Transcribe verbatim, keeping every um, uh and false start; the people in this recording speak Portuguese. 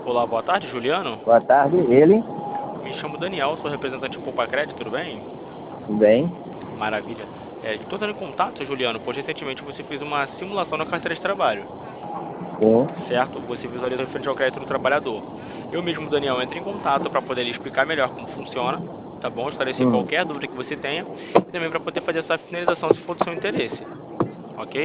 Olá, boa tarde, Juliano. Boa tarde, ele? Me chamo Daniel, sou representante do Poupa Crédito, tudo bem? Tudo bem? Maravilha. É, estou dando contato, Juliano, pois recentemente você fez uma simulação na carteira de trabalho, Sim. certo? Você visualiza referente ao crédito do trabalhador. Eu mesmo, Daniel, entro em contato para poder lhe explicar melhor como funciona, tá bom? Esclarecer Hum. qualquer dúvida que você tenha e também para poder fazer essa finalização se for do seu interesse, ok?